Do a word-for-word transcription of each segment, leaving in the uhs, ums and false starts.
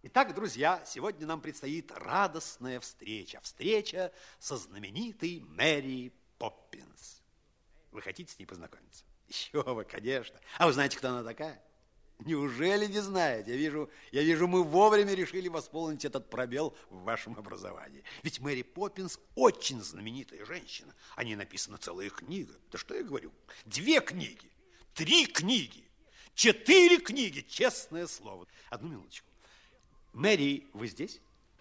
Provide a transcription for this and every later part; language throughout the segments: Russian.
Итак, друзья, сегодня нам предстоит радостная встреча. Встреча со знаменитой Мэри Поппинс. Вы хотите с ней познакомиться? Еще бы, конечно. А вы знаете, кто она такая? Неужели не знаете? Я вижу, я вижу, мы вовремя решили восполнить этот пробел в вашем образовании. Ведь Мэри Поппинс очень знаменитая женщина. О ней написана целая книга. Да что я говорю? Две книги, три книги, четыре книги, честное слово. Одну минуточку. Мэри, вы здесь?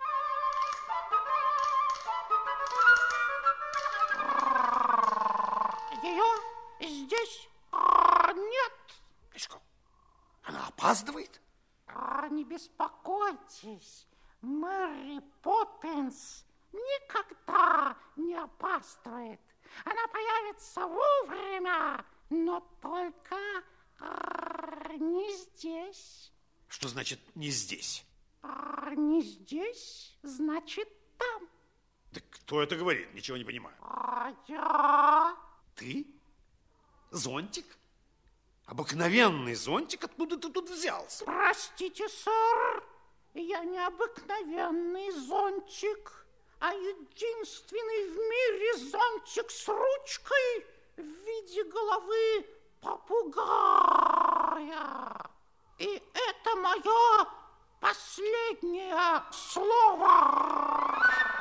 Ее здесь нет. Что? Она опаздывает? Не беспокойтесь, Мэри Поппинс никогда не опаздывает. Она появится вовремя, но только не здесь. Что значит не здесь? А не здесь, значит там. Да кто это говорит? Ничего не понимаю. А я... Ты? Зонтик? Обыкновенный зонтик? Откуда ты тут взялся? Простите, сэр, я не обыкновенный зонтик, а единственный в мире зонтик с ручкой в виде головы попугая. И это мое последнее слово.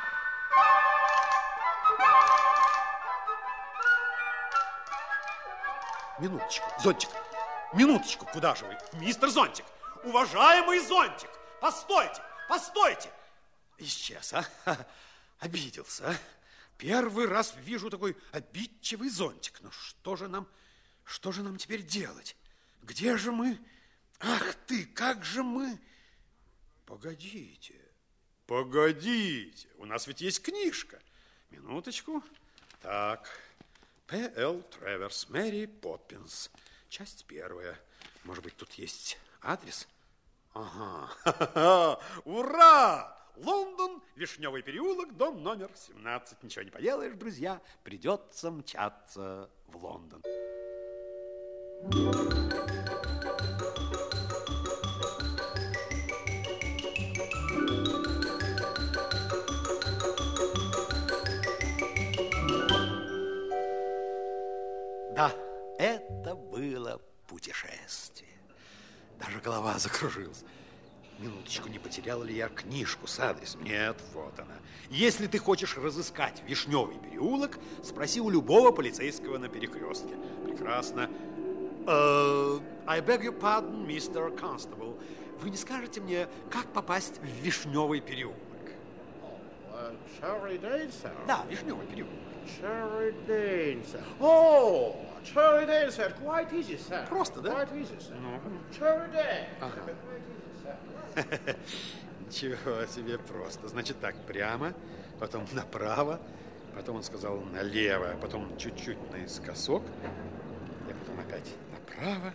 Минуточку, зонтик, минуточку, куда же вы? Мистер Зонтик, уважаемый зонтик, постойте, постойте. Исчез, а? Обиделся, а? Первый раз вижу такой обидчивый зонтик. Ну что же нам, что же нам теперь делать? Где же мы? Ах ты, как же мы... Погодите, погодите, у нас ведь есть книжка. Минуточку. Так, П Л Треверс, Мэри Поппинс, часть первая. Может быть, тут есть адрес? Ага, ха-ха-ха. Ура! Лондон, Вишневый переулок, дом номер семнадцать. Ничего не поделаешь, друзья, придется мчаться в Лондон. Да, это было путешествие. Даже голова закружилась. Минуточку, не потерял ли я книжку с адресом? Нет, вот она. Если ты хочешь разыскать Вишневый переулок, спроси у любого полицейского на перекрестке. Прекрасно. Uh, I beg your pardon, мистер Constable. Вы не скажете мне, как попасть в Вишневый переулок? Cherry Dane, sir. Да, Вишневый переулок. Cherry Dane, sir. Oh, Cherry Dane, sir. Quite easy, sir. Просто, да? Quite easy, sir. Cherry Dane. Ага. Ничего себе, просто. Значит так, прямо, потом направо, потом он сказал налево, потом чуть-чуть наискосок, и потом опять направо.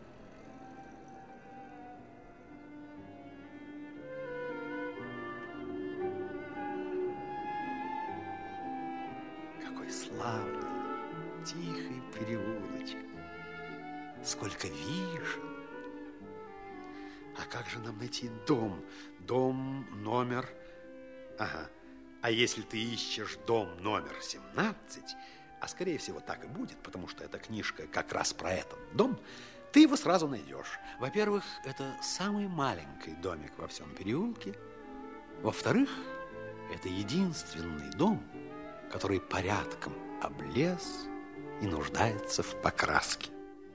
Какой славный, тихий переулочек. Сколько вишен. А как же нам найти дом? Дом номер... Ага. А если ты ищешь дом номер семнадцать, а скорее всего так и будет, потому что эта книжка как раз про этот дом, ты его сразу найдешь. Во-первых, это самый маленький домик во всем переулке. Во-вторых, это единственный дом, который порядком облез и нуждается в покраске.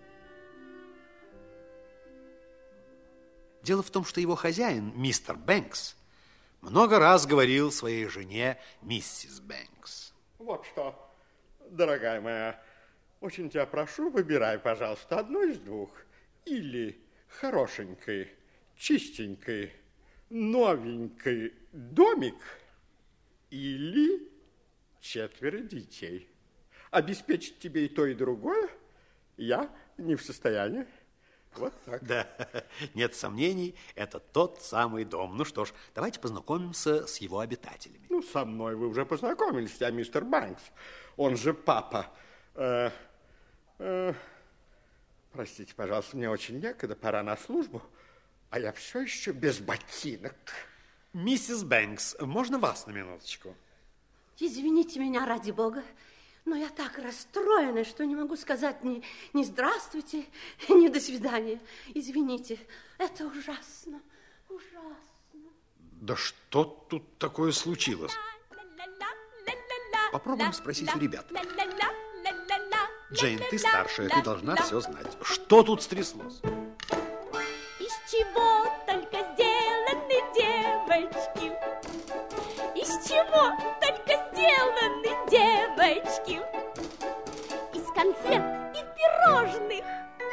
Дело в том, что его хозяин, мистер Бэнкс, много раз говорил своей жене, миссис Бэнкс. Вот что, дорогая моя, очень тебя прошу, выбирай, пожалуйста, одно из двух. Или хорошенький, чистенький, новенький домик, или четверо детей. Обеспечить тебе и то, и другое я не в состоянии. Вот так. Да, нет сомнений, это тот самый дом. Ну что ж, давайте познакомимся с его обитателями. Ну, со мной вы уже познакомились, я мистер Бэнкс, он же папа. Э, э, простите, пожалуйста, мне очень некогда, пора на службу. А я все еще без ботинок. Миссис Бэнкс, можно вас на минуточку? Извините меня, ради бога, но я так расстроена, что не могу сказать ни, ни здравствуйте, ни до свидания. Извините, это ужасно, ужасно. Да что тут такое случилось? Попробуем спросить у ребят. Джейн, ты старшая, ты должна все знать. Что тут стряслось? Из чего только сделаны девочки? Из чего только сделаны девочки? Из конфет и пирожных,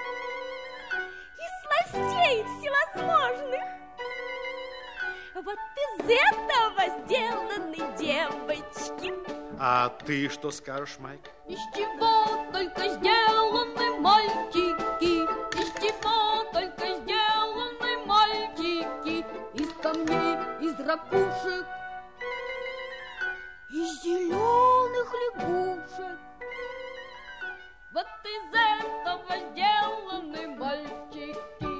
из сластей всевозможных. Вот из этого сделаны девочки. А ты что скажешь, Майк? Из чего только сделаны мальчики? Из чего только сделаны мальчики? Из камней, из ракушек, из зеленых лягушек. Вот из этого сделаны мальчики.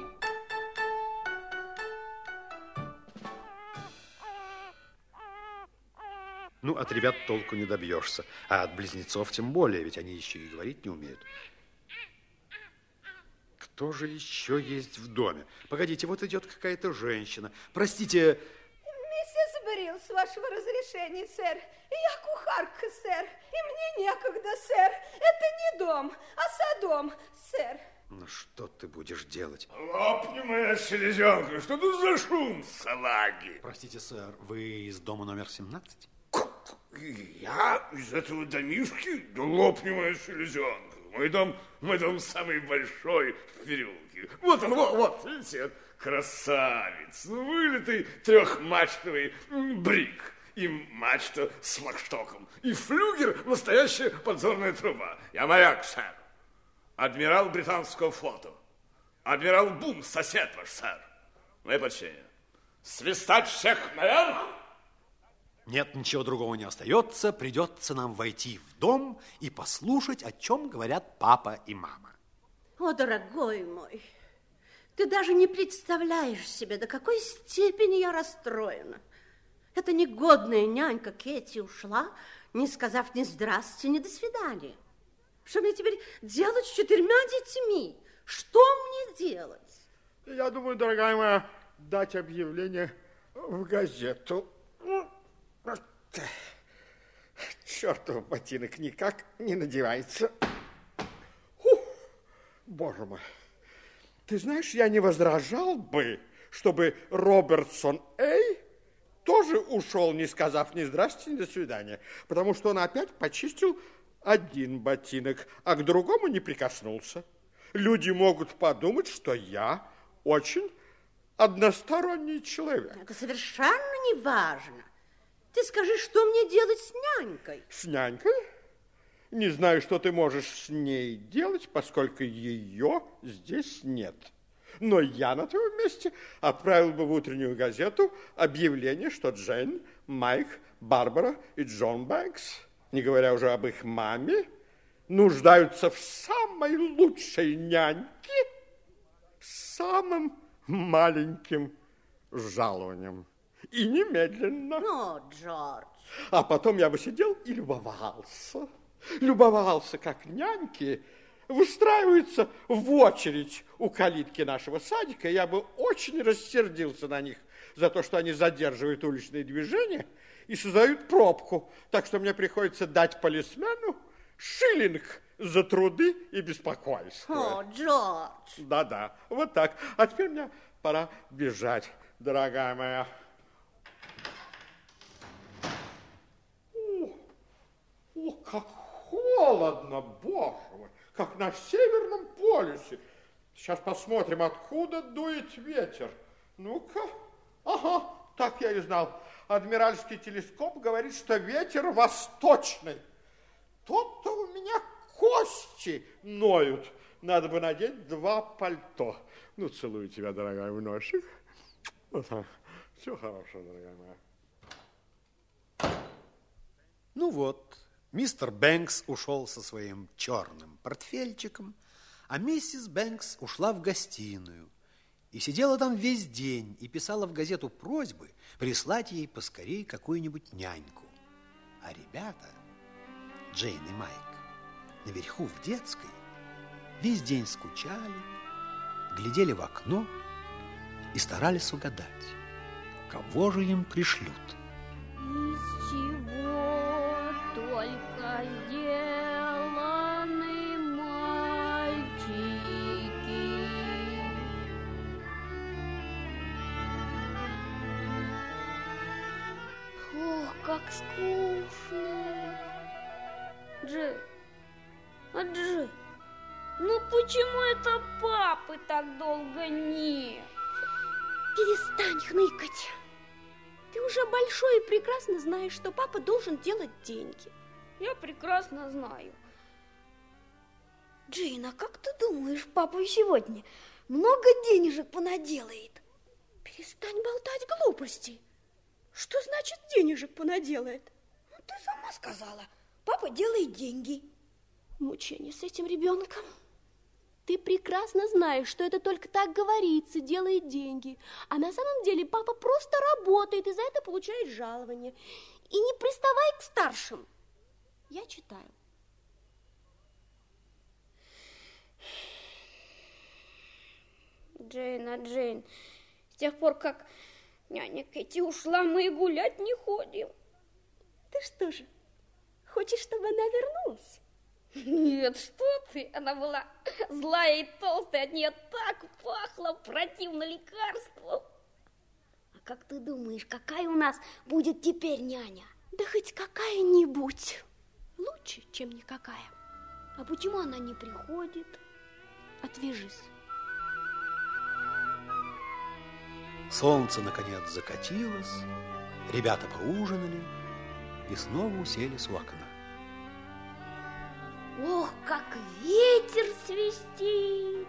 Ну, от ребят толку не добьешься. А от близнецов тем более, ведь они еще и говорить не умеют. Кто же еще есть в доме? Погодите, вот идет какая-то женщина. Простите... Миссис Брил, с вашего разрешения, сэр. Я кухарка, сэр. И мне некогда, сэр. Это не дом, а садом, сэр. Ну, что ты будешь делать? Лопни, моя селезенка, что тут за шум, салаги? Простите, сэр, вы из дома номер семнадцать? Я из этого домишки? Да лопни, моя селезенка. Мой дом, мой дом самый большой в переулке. Вот он, вот, вот, видите, красавец, ну, вылитый трехмачтовый брик. И мачта с флагштоком. И флюгер, настоящая подзорная труба. Я моряк, сэр. Адмирал британского флота. Адмирал Бум, сосед ваш, сэр. Мое почтение. Свистать всех наверх? Нет, ничего другого не остается. Придется нам войти в дом и послушать, о чем говорят папа и мама. О, дорогой мой, ты даже не представляешь себе, до какой степени я расстроена. Эта негодная нянька Кэти ушла, не сказав ни здрасте, ни до свидания. Что мне теперь делать с четырьмя детьми? Что мне делать? Я думаю, дорогая моя, дать объявление в газету. Чертов ботинок никак не надевается. Фух, боже мой. Ты знаешь, я не возражал бы, чтобы Робертсон Эй тоже ушел, не сказав ни здрасте, ни до свидания, потому что он опять почистил один ботинок, а к другому не прикоснулся. Люди могут подумать, что я очень односторонний человек. Это совершенно не важно. Ты скажи, что мне делать с нянькой? С нянькой? Не знаю, что ты можешь с ней делать, поскольку ее здесь нет. Но я на твоем месте отправил бы в утреннюю газету объявление, что Джейн, Майк, Барбара и Джон Бэнкс, не говоря уже об их маме, нуждаются в самой лучшей няньке с самым маленьким жалованием. И немедленно. О, Джордж. А потом я бы сидел и любовался. Любовался, как няньки выстраиваются в очередь у калитки нашего садика. Я бы очень рассердился на них за то, что они задерживают уличные движения и создают пробку. Так что мне приходится дать полисмену шиллинг за труды и беспокойство. О, Джордж. Да-да, вот так. А теперь мне пора бежать, дорогая моя. О, о, как холодно, боже мой, как на Северном полюсе. Сейчас посмотрим, откуда дует ветер. Ну-ка, ага, так я и знал. Адмиральский телескоп говорит, что ветер восточный. Тот-то у меня кости ноют. Надо бы надеть два пальто. Ну, целую тебя, дорогая, в носик. Вот так. Всего хорошего, дорогая моя. Ну вот, мистер Бэнкс ушел со своим черным портфельчиком, а миссис Бэнкс ушла в гостиную И сидела там весь день и писала в газету просьбы прислать ей поскорей какую-нибудь няньку. А ребята, Джейн и Майк, наверху в детской весь день скучали, глядели в окно и старались угадать, кого же им пришлют. Из чего только сделаны мальчики. Ох, как скучно. Джей, а Джей, ну почему это папы так долго нет? Перестань хныкать. Ты уже большой и прекрасно знаешь, что папа должен делать деньги. Я прекрасно знаю. Джейн, а как ты думаешь, папа сегодня много денежек понаделает? Перестань болтать глупости. Что значит денежек понаделает? Ну, ты сама сказала, папа делает деньги. Мучение с этим ребенком. Ты прекрасно знаешь, что это только так говорится, делает деньги. А на самом деле папа просто работает и за это получает жалование. И не приставай к старшим. Я читаю. Джейн, а Джейн, с тех пор, как няня Кэти ушла, мы и гулять не ходим. Ты что же, хочешь, чтобы она вернулась? Нет, что ты, она была злая и толстая, от нее так пахло противно лекарством. А как ты думаешь, какая у нас будет теперь няня? Да хоть какая-нибудь. Лучше, чем никакая. А почему она не приходит? Отвяжись. Солнце, наконец, закатилось, ребята поужинали и снова уселись у окна. Ох, как ветер свистит!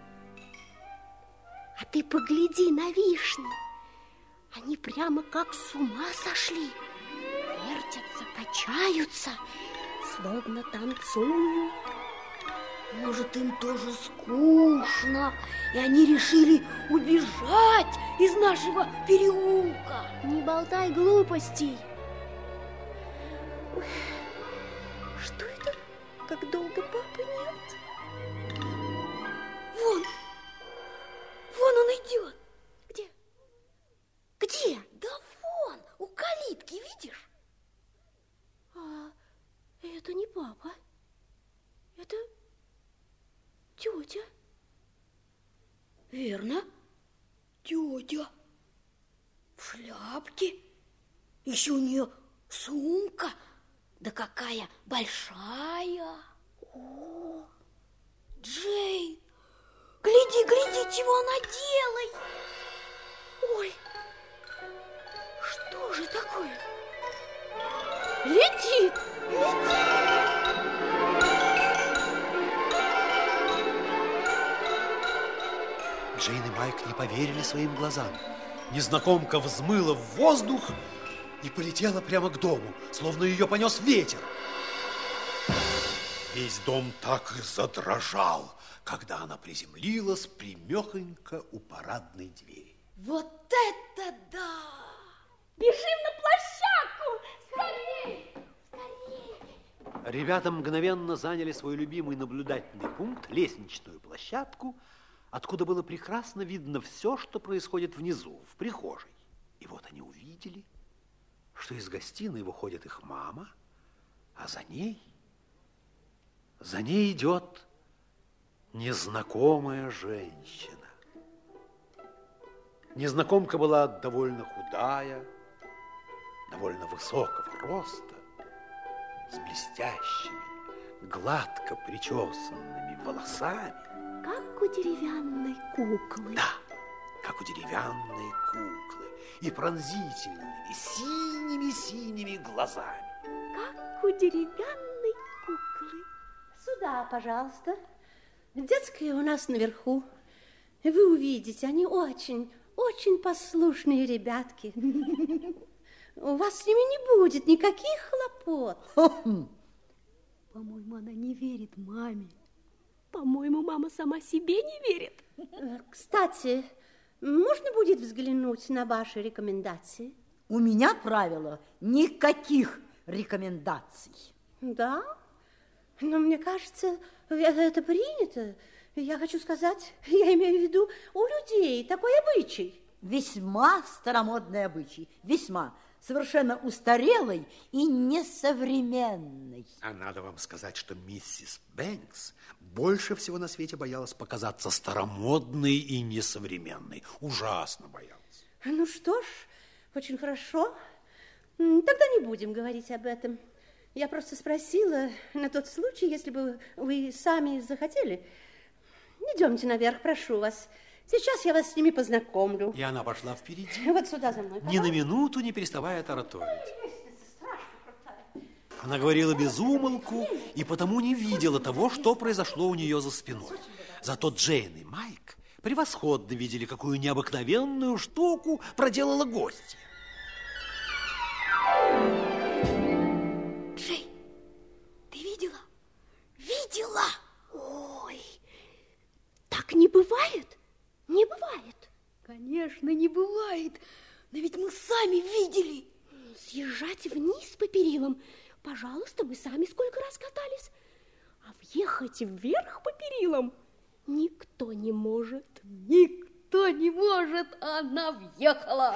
А ты погляди на вишни. Они прямо как с ума сошли. Вертятся, качаются, словно танцуют. Может, им тоже скучно, и они решили убежать из нашего переулка. Не болтай глупостей. Ой, что это? Как долго папы нет? Вон, вон он идет. Где? Где? Да вон, у калитки, видишь? А это не папа, это тетя. Верно, тетя. В шляпке. Еще у нее сумка. Да какая большая. О, Джейн, гляди, гляди, чего она делает. Ой, что же такое? Летит, летит. Джейн и Майк не поверили своим глазам. Незнакомка взмыла в воздух и полетела прямо к дому, словно ее понес ветер. Весь дом так и задрожал, когда она приземлилась примехонько у парадной двери. Вот это да! Бежим на площадку! Скорей! Скорей! Ребята мгновенно заняли свой любимый наблюдательный пункт, лестничную площадку, откуда было прекрасно видно все, что происходит внизу, в прихожей. И вот они увидели, что из гостиной выходит их мама, а за ней, за ней идет незнакомая женщина. Незнакомка была довольно худая, довольно высокого роста, с блестящими, гладко причесанными волосами. Как у деревянной куклы. Да, как у деревянной куклы. И пронзительными, синими-синими глазами. Как у деревянной куклы. Сюда, пожалуйста. Детская у нас наверху. Вы увидите, они очень, очень послушные ребятки. У вас с ними не будет никаких хлопот. По-моему, она не верит маме. По-моему, мама сама себе не верит. Кстати, можно будет взглянуть на ваши рекомендации? У меня правило никаких рекомендаций. Да? Но мне кажется, это, это принято. Я хочу сказать, я имею в виду, у людей такой обычай. Весьма старомодный обычай, весьма. Совершенно устарелый и несовременный. А надо вам сказать, что миссис Бэнкс больше всего на свете боялась показаться старомодной и несовременной. Ужасно боялась. Ну что ж, очень хорошо. Тогда не будем говорить об этом. Я просто спросила на тот случай, если бы вы сами захотели. Идемте наверх, прошу вас. Сейчас я вас с ними познакомлю. И она пошла впереди. Вот сюда за мной. Ни на минуту не переставая тараторить. Она говорила без умолку и потому не видела того, что произошло у нее за спиной. Зато Джейн и Майк превосходно видели, какую необыкновенную штуку проделала гостья. Джейн, ты видела? Видела? Ой, так не бывает. Не бывает. Конечно, не бывает. Но ведь мы сами видели. Съезжать вниз по перилам. Пожалуйста, мы сами сколько раз катались. А въехать вверх по перилам никто не может. Никто не может, а она въехала.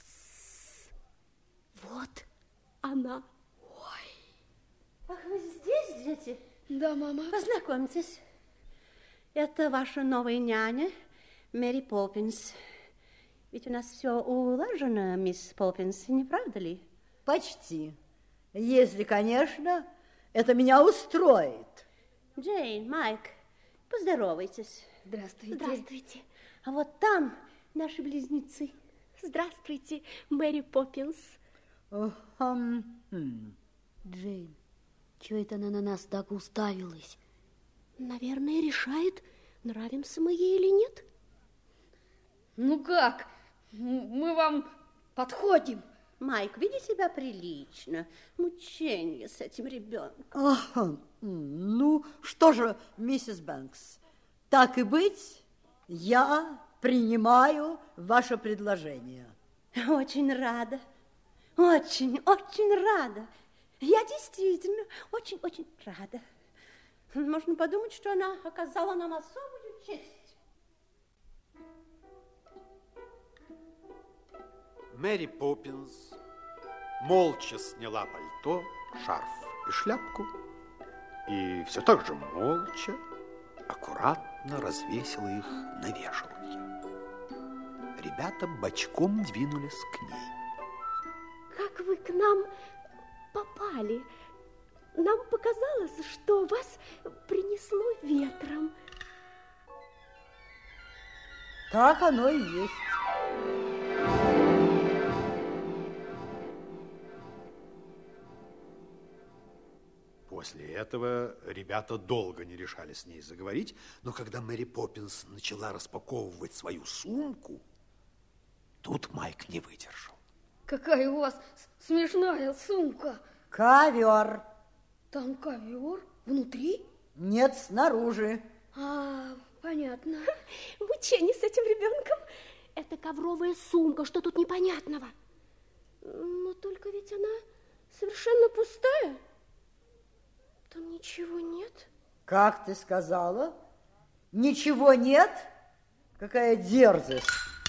Вот она. Ой. Ах, вы здесь, дети? Да, мама. Познакомьтесь. Это ваша новая няня, Мэри Поппинс. Ведь у нас все улажено, мисс Поппинс, не правда ли? Почти. Если, конечно, это меня устроит. Джейн, Майк, поздоровайтесь. Здравствуйте. Здравствуйте. А вот там наши близнецы. Здравствуйте, Мэри Поппинс. Джейн, чего это она на нас так уставилась? Наверное, решает, нравимся мы ей или нет. Ну как? Мы вам подходим. Майк, веди себя прилично. Мучение с этим ребенком. Ага. Ну, что же, миссис Бэнкс, так и быть, я принимаю ваше предложение. Очень рада. Очень, очень рада. Я действительно очень-очень рада. Можно подумать, что она оказала нам особую честь. Мэри Поппинс молча сняла пальто, шарф и шляпку и все так же молча, аккуратно развесила их на вешалке. Ребята бочком двинулись к ней. Как вы к нам попали? Нам показалось, что вас принесло ветром. Так оно и есть. После этого ребята долго не решали с ней заговорить, но когда Мэри Поппинс начала распаковывать свою сумку, тут Майк не выдержал. Какая у вас смешная сумка. Ковер. Там ковер? Внутри? Нет, снаружи. А, понятно. Мучение с этим ребенком. Это ковровая сумка, что тут непонятного? Но только ведь она совершенно пустая. Там ничего нет. Как ты сказала? Ничего нет? Какая дерзость.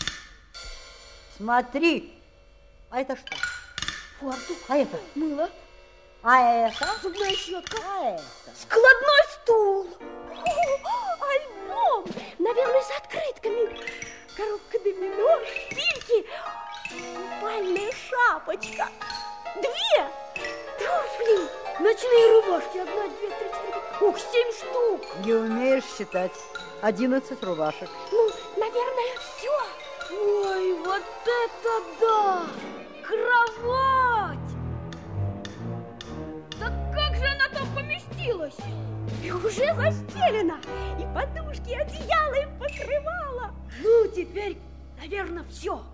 Смотри. А это что? Фартук. А это? Мыло. А это? Зубная щетка. А это? Складной стул. О, альбом. Наверное, с открытками. Коробка домино, шпильки. Купальная шапочка. Две. Туфли. Ночные рубашки. Одна, две, три, четыре. Ух, семь штук. Не умеешь считать. Одиннадцать рубашек. Ну, наверное, все. Ой, вот это да! Кровать! Да как же она там поместилась? И уже застелена. И подушки, и одеяло, и покрывало. Ну, теперь, наверное, все.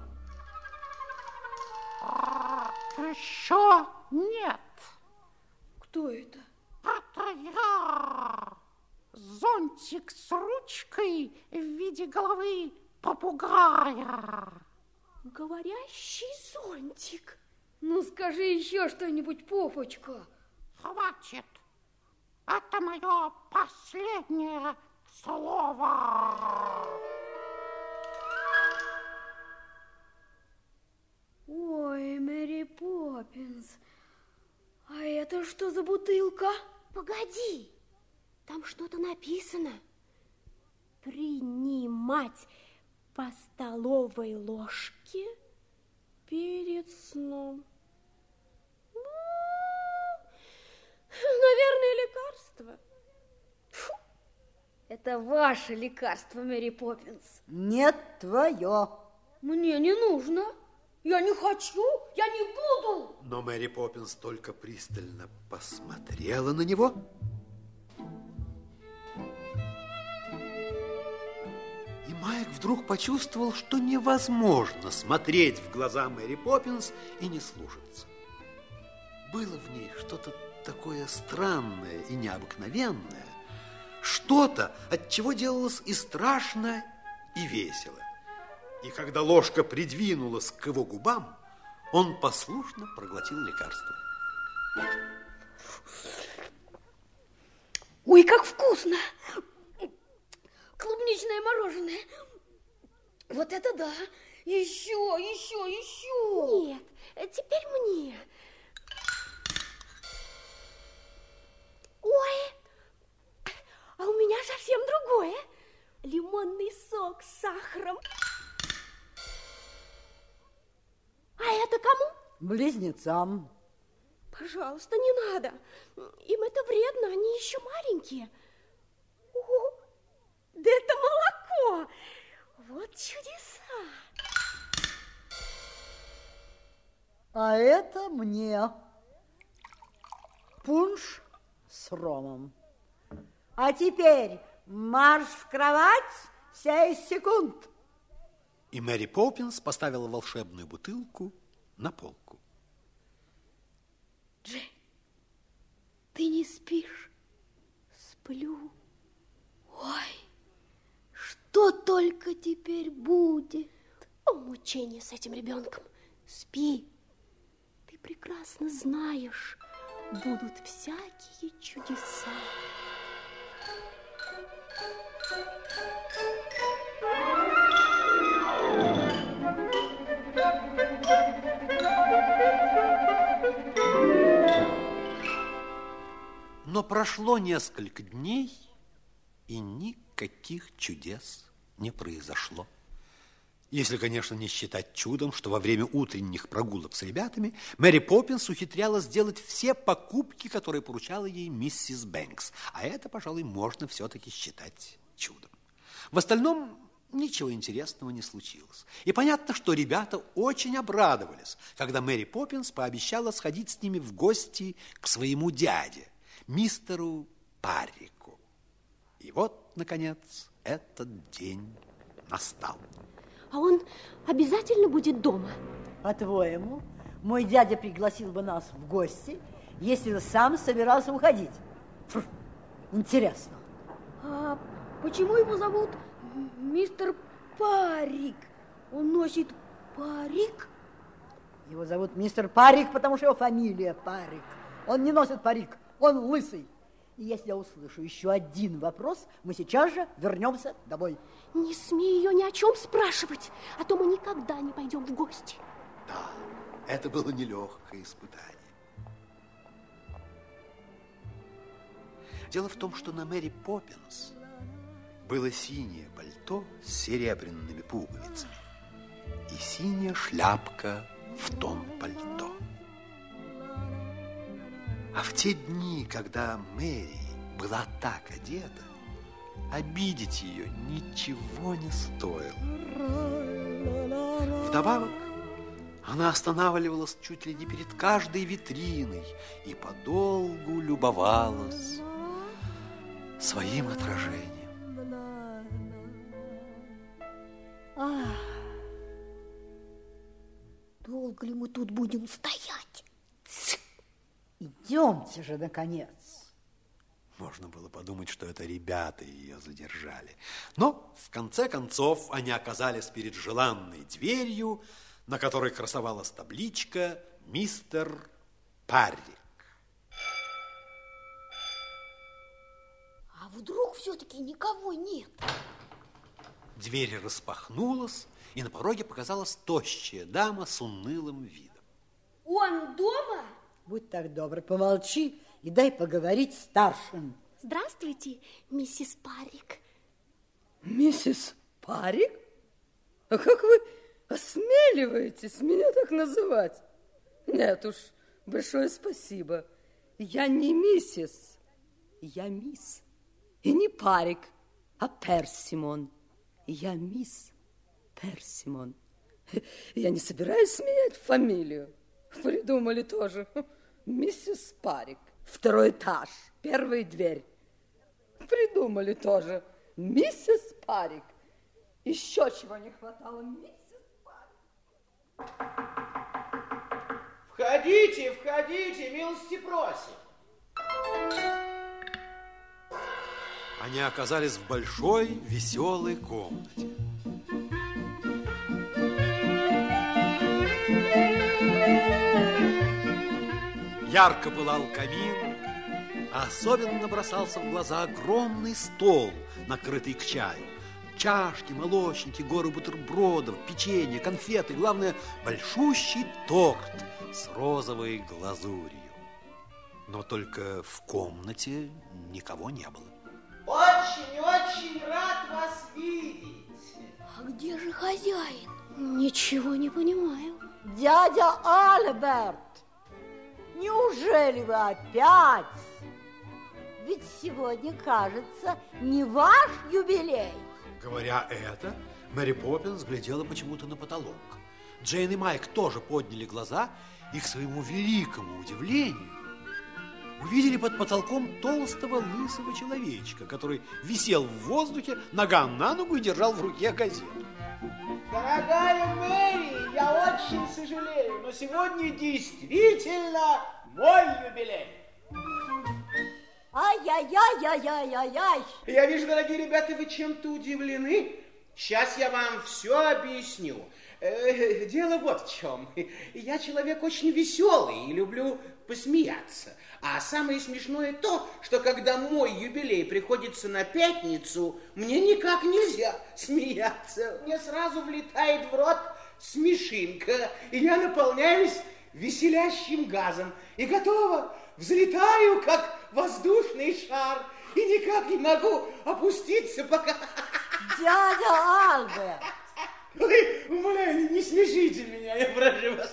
Еще нет. Кто это? Это я. Зонтик с ручкой в виде головы попугая. Говорящий зонтик. Ну, скажи еще что-нибудь, Попочка. Хватит. Это мое последнее слово. Ой, Мэри Поппинс, а это что за бутылка? Погоди, там что-то написано. Принимать по столовой ложке перед сном. Ну, наверное, лекарство. Фу. Это ваше лекарство, Мэри Поппинс. Нет, твое. Мне не нужно. Я не хочу, я не буду. Но Мэри Поппинс только пристально посмотрела на него. И Майк вдруг почувствовал, что невозможно смотреть в глаза Мэри Поппинс и не слушаться. Было в ней что-то такое странное и необыкновенное, что-то, от чего делалось и страшно, и весело. И когда ложка придвинулась к его губам, он послушно проглотил лекарство. Ой, как вкусно! Клубничное мороженое. Вот это да! Еще, еще, еще! Нет, теперь мне. Ой, а у меня совсем другое. Лимонный сок с сахаром. А это кому? Близнецам. Пожалуйста, не надо. Им это вредно, они еще маленькие. О, да это молоко. Вот чудеса. А это мне. Пунш с ромом. А теперь марш в кровать, семь секунд. И Мэри Поппинс поставила волшебную бутылку на полку. Джей, ты не спишь? Сплю. Ой, что только теперь будет? О, мучение с этим ребенком. Спи. Ты прекрасно знаешь, будут всякие чудеса. Но прошло несколько дней, и никаких чудес не произошло. Если, конечно, не считать чудом, что во время утренних прогулок с ребятами Мэри Поппинс ухитрялась сделать все покупки, которые поручала ей миссис Бэнкс. А это, пожалуй, можно все-таки считать чудом. В остальном ничего интересного не случилось. И понятно, что ребята очень обрадовались, когда Мэри Поппинс пообещала сходить с ними в гости к своему дяде, мистеру Паррику. И вот, наконец, этот день настал. А он обязательно будет дома? По-твоему, мой дядя пригласил бы нас в гости, если бы сам собирался уходить? Фу, интересно. А почему его зовут мистер Паррик? Он носит парик? Его зовут мистер Паррик, потому что его фамилия Паррик. Он не носит парик, он лысый. И если я услышу еще один вопрос, мы сейчас же вернемся домой. Не смей ее ни о чем спрашивать, а то мы никогда не пойдем в гости. Да, это было нелегкое испытание. Дело в том, что на Мэри Поппинс было синее пальто с серебряными пуговицами и синяя шляпка в тон пальто. А в те дни, когда Мэри была так одета, обидеть ее ничего не стоило. Вдобавок, она останавливалась чуть ли не перед каждой витриной и подолгу любовалась своим отражением. Ах, долго ли мы тут будем стоять? Идемте же, наконец. Можно было подумать, что это ребята ее задержали. Но, в конце концов, они оказались перед желанной дверью, на которой красовалась табличка «Мистер Паррик». А вдруг все-таки никого нет? Дверь распахнулась, и на пороге показалась тощая дама с унылым видом. Он дома? Будь так добр, помолчи и дай поговорить старшим. Здравствуйте, миссис Паррик. Миссис Паррик? А как вы осмеливаетесь меня так называть? Нет уж, большое спасибо. Я не миссис, я мисс. И не Паррик, а Персимон. Я мисс Персимон. Я не собираюсь менять фамилию. Придумали тоже. Миссис Паррик. Второй этаж, первая дверь. Придумали тоже. Миссис Паррик. Еще чего не хватало. Миссис Паррик. Входите, входите, милости просим. Они оказались в большой, веселой комнате. Ярко пылал камин, а особенно бросался в глаза огромный стол, накрытый к чаю. Чашки, молочники, горы бутербродов, печенье, конфеты, главное, большущий торт с розовой глазурью. Но только в комнате никого не было. Очень-очень рад вас видеть. А где же хозяин? Ничего не понимаю. Дядя Альберт, неужели вы опять? Ведь сегодня, кажется, не ваш юбилей. Говоря это, Мэри Поппинс глядела почему-то на потолок. Джейн и Майк тоже подняли глаза и, к своему великому удивлению, увидели под потолком толстого лысого человечка, который висел в воздухе, нога на ногу и держал в руке газету. Дорогая Мэри, я очень сожалею, но сегодня действительно мой юбилей. Ай-яй-яй-яй-яй-яй-яй. Я вижу, дорогие ребята, вы чем-то удивлены. Сейчас я вам все объясню. Э, дело вот в чем. Я человек очень веселый и люблю посмеяться. А самое смешное то, что когда мой юбилей приходится на пятницу, мне никак нельзя смеяться. Мне сразу влетает в рот смешинка, и я наполняюсь веселящим газом. И готово, взлетаю, как воздушный шар, и никак не могу опуститься, пока... Дядя Альберт! Вы, умоляю, не смешите меня, я прошу вас.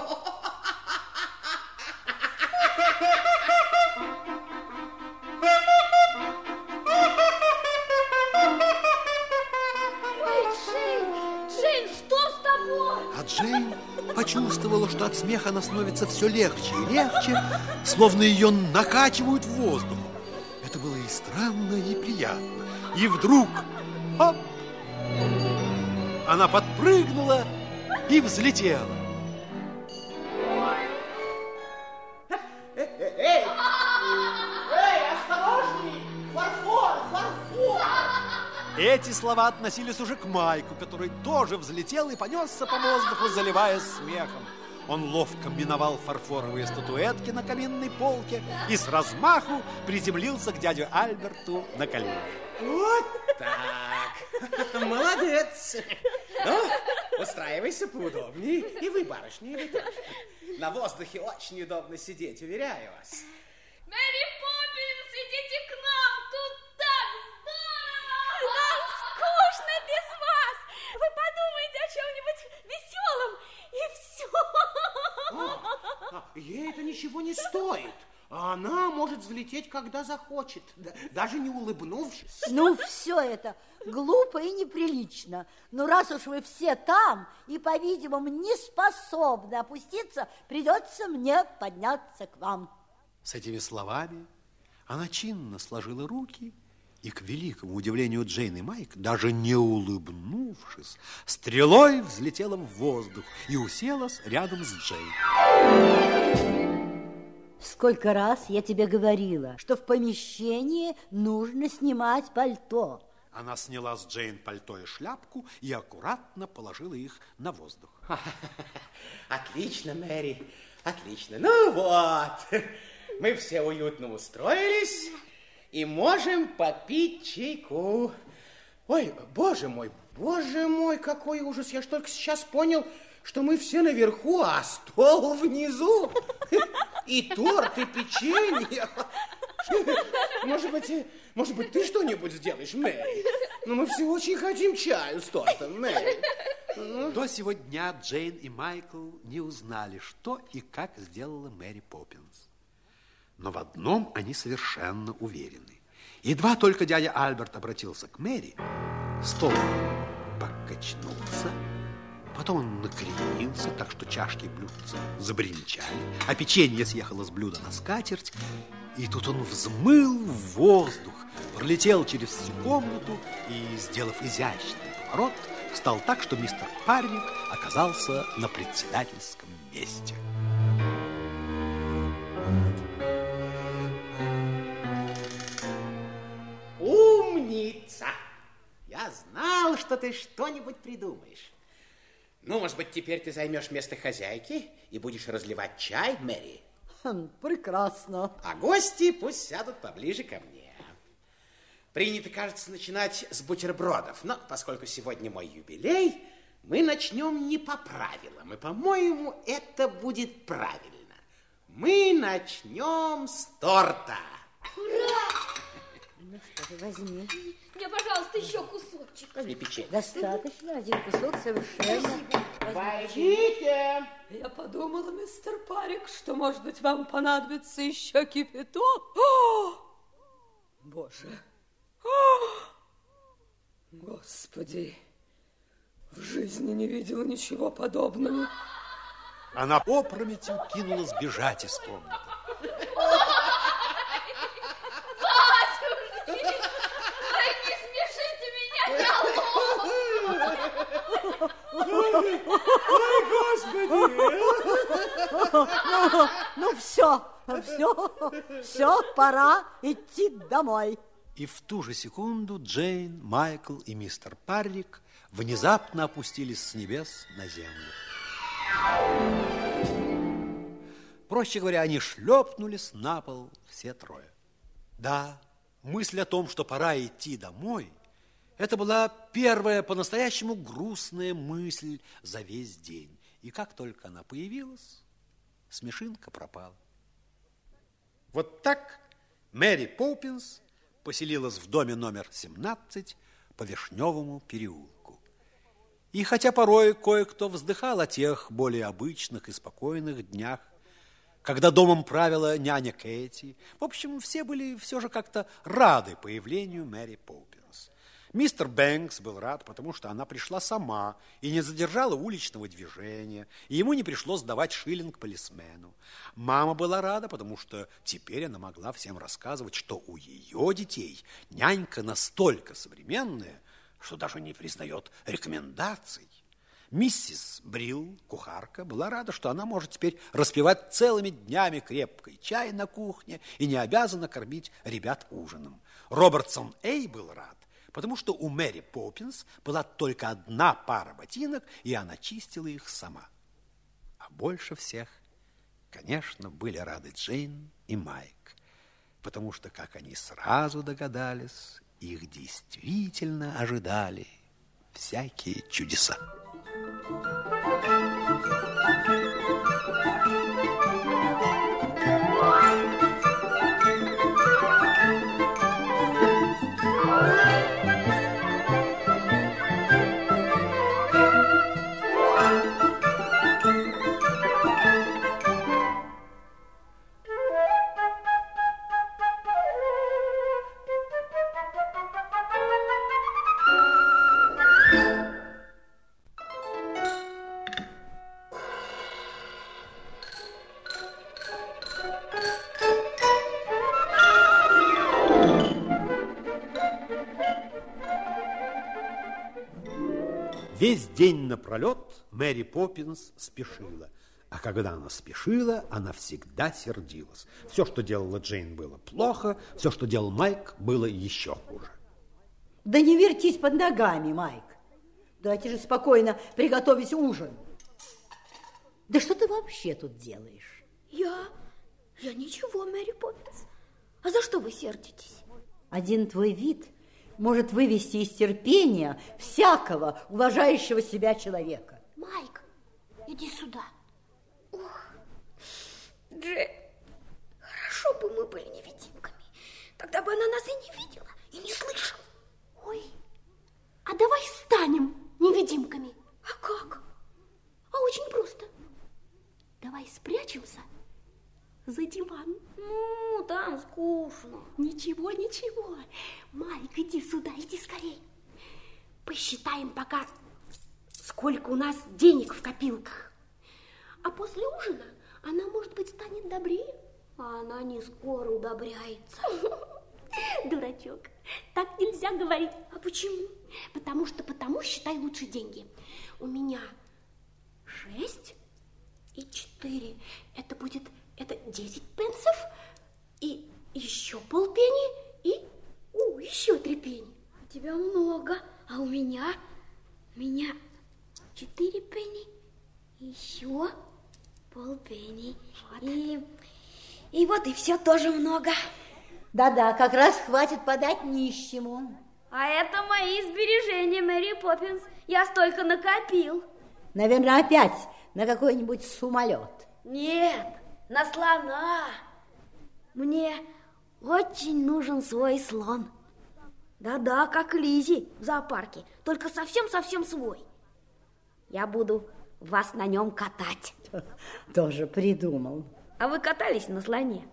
Ой, Джейн, Джейн, что с тобой? А Джейн почувствовала, что от смеха она становится все легче и легче, словно ее накачивают в воздух. Это было и странно, и приятно. И вдруг, хоп, она подпрыгнула и взлетела. Эй, эй, осторожней, фарфор, фарфор. Эти слова относились уже к Майку, который тоже взлетел и понесся по воздуху, заливаясь смехом. Он ловко миновал фарфоровые статуэтки на каминной полке и с размаху приземлился к дяде Альберту на колени. Вот так. Молодец. Ну, устраивайся поудобнее. И вы, барышня, и вы тоже. На воздухе очень удобно сидеть, уверяю вас. Мэри Поппинс, идите к нам, тут так здорово! Нам скучно без вас. Вы подумайте о чем-нибудь веселом, и все. А, а, ей это ничего не стоит. А она может взлететь, когда захочет, даже не улыбнувшись. Ну, все это глупо и неприлично. Но раз уж вы все там и, по-видимому, не способны опуститься, придется мне подняться к вам. С этими словами она чинно сложила руки и, к великому удивлению Джейн и Майк, даже не улыбнувшись, стрелой взлетела в воздух и уселась рядом с Джейн. Сколько раз я тебе говорила, что в помещении нужно снимать пальто. Она сняла с Джейн пальто и шляпку и аккуратно положила их на воздух. Отлично, Мэри, отлично. Ну вот, мы все уютно устроились и можем попить чайку. Ой, боже мой, боже мой, какой ужас. Я ж только сейчас понял, что мы все наверху, а стол внизу. И торт, и печенье. Может быть, может быть, ты что-нибудь сделаешь, Мэри? Ну, мы все очень хотим чаю с тортом, Мэри. До сего дня Джейн и Майкл не узнали, что и как сделала Мэри Поппинс. Но в одном они совершенно уверены. Едва только дядя Альберт обратился к Мэри, стол покачнулся, потом он накренился, так что чашки и блюдца забринчали, а печенье съехало с блюда на скатерть, и тут он взмыл в воздух, пролетел через всю комнату и, сделав изящный поворот, встал так, что мистер Паррик оказался на председательском месте. Умница! Я знал, что ты что-нибудь придумаешь. Ну, может быть, теперь ты займешь место хозяйки и будешь разливать чай, Мэри? Прекрасно. А гости пусть сядут поближе ко мне. Принято, кажется, начинать с бутербродов, но поскольку сегодня мой юбилей, мы начнем не по правилам, и, по-моему, это будет правильно. Мы начнем с торта. Ура! Ну что же, возьми. Мне, пожалуйста, еще кусочек. Возьми печенье. Достаточно, один кусок совершенно. Войдите. Я подумала, мистер Паррик, что, может быть, вам понадобится еще кипяток. О! Боже. О! Господи, в жизни не видела ничего подобного. Она опрометью кинулась бежать из комнаты. Ну, ну все, все, все, пора идти домой. И в ту же секунду Джейн, Майкл и мистер Паррик внезапно опустились с небес на землю. Проще говоря, они шлепнулись на пол все трое. Да, мысль о том, что пора идти домой, это была первая по-настоящему грустная мысль за весь день. И как только она появилась, смешинка пропала. Вот так Мэри Поппинс поселилась в доме номер семнадцать по Вишневому переулку. И хотя порой кое-кто вздыхал о тех более обычных и спокойных днях, когда домом правила няня Кэти, в общем, все были все же как-то рады появлению Мэри Поппинс. Мистер Бэнкс был рад, потому что она пришла сама и не задержала уличного движения, и ему не пришлось давать шиллинг полисмену. Мама была рада, потому что теперь она могла всем рассказывать, что у ее детей нянька настолько современная, что даже не признает рекомендаций. Миссис Брилл, кухарка, была рада, что она может теперь распивать целыми днями крепкий чай на кухне и не обязана кормить ребят ужином. Робертсон Эй был рад, потому что у Мэри Поппинс была только одна пара ботинок, и она чистила их сама. А больше всех, конечно, были рады Джейн и Майк, потому что, как они сразу догадались, их действительно ожидали всякие чудеса. Весь день напролет Мэри Поппинс спешила. А когда она спешила, она всегда сердилась. Все, что делала Джейн, было плохо, все, что делал Майк, было еще хуже. Да не вертись под ногами, Майк. Давайте же спокойно приготовить ужин. Да что ты вообще тут делаешь? Я? Я ничего, Мэри Поппинс. А за что вы сердитесь? Один твой вид может вывести из терпения всякого уважающего себя человека. Майк, иди сюда. Ох, Джейн, хорошо бы мы были невидимками. Тогда бы она нас и не видела, и не слышала. Ой, а давай станем невидимками. А как? А очень просто. Давай спрячемся за диван. Ну, там скучно. Ничего, ничего. Майк, иди сюда, иди скорей. Посчитаем пока, сколько у нас денег в копилках. А после ужина она, может быть, станет добрее. А она не скоро удобряется. Дурачок, так нельзя говорить. А почему? Потому что, потому считай лучше деньги. У меня шесть и четыре. Это будет, это десять пенсов. И еще полпенни. И, у, еще три пенни. У тебя много. А у меня, у меня четыре пенни. Еще полпенни. Вот. И, и вот и все тоже много. Да-да, как раз хватит подать нищему. А это мои сбережения, Мэри Поппинс. Я столько накопил. Наверное, опять на какой-нибудь сумолет. Нет, на слона. Мне очень нужен свой слон. Да-да, как Лизи в зоопарке, только совсем-совсем свой. Я буду вас на нем катать. Тоже придумал. А вы катались на слоне?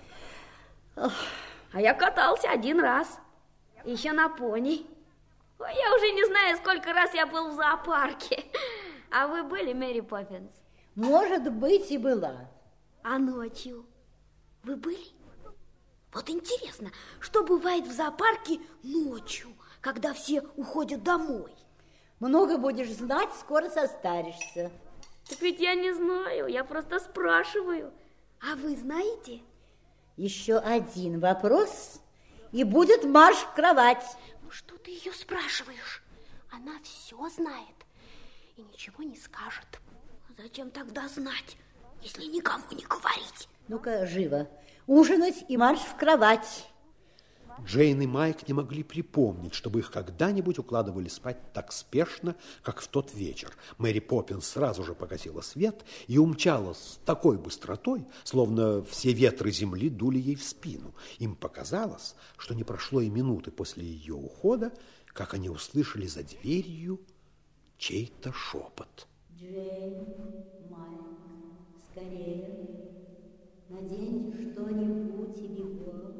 А я катался один раз. Еще на пони. Ой, я уже не знаю, сколько раз я был в зоопарке. А вы были, Мэри Поппинс? Может быть, и была. А ночью вы были? Вот интересно, что бывает в зоопарке ночью, когда все уходят домой? Много будешь знать, скоро состаришься. Так ведь я не знаю, я просто спрашиваю. А вы знаете? Еще один вопрос, и будет марш в кровать. Ну что ты ее спрашиваешь? Она все знает и ничего не скажет. Зачем тогда знать, если никому не говорить? Ну-ка, живо. Ужинать и марш в кровать. Джейн и Майк не могли припомнить, чтобы их когда-нибудь укладывали спать так спешно, как в тот вечер. Мэри Поппинс сразу же погасила свет и умчалась с такой быстротой, словно все ветры земли дули ей в спину. Им показалось, что не прошло и минуты после ее ухода, как они услышали за дверью чей-то шепот. Джейн, Майк, скорее, наденьте что-нибудь и бегом.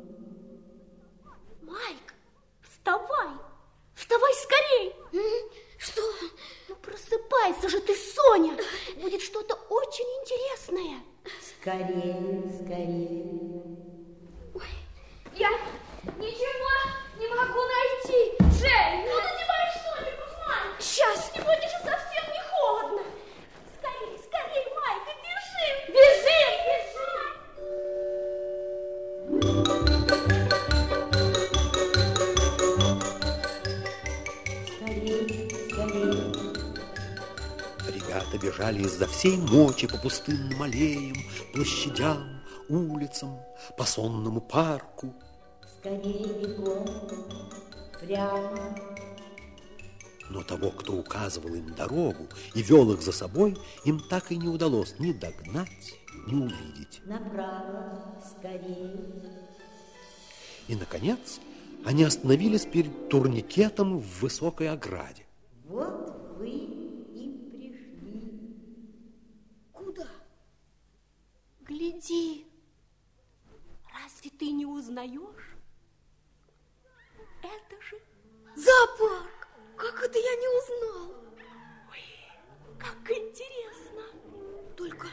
Майк, вставай! Вставай скорей! Что? Ну просыпайся же ты, Соня! Будет что-то очень интересное. Скорее, скорее. Ой, я ничего не могу найти. Джейн! Ну надевай что-нибудь, Майк! Сейчас! Сегодня же совсем не холодно. Скорей, скорей, Майк, и бежим! Бежим! Бежим! Ребята бежали изо всей мочи по пустынным аллеям, площадям, улицам, по сонному парку. Скорее бегом, прямо. Но того, кто указывал им дорогу и вел их за собой, им так и не удалось ни догнать, ни увидеть. Направо, скорее. И, наконец, они остановились перед турникетом в высокой ограде. Вот вы и пришли. Куда? Гляди, разве ты не узнаешь? Это же зоопарк! Как это я не узнал? Ой, как интересно. Только,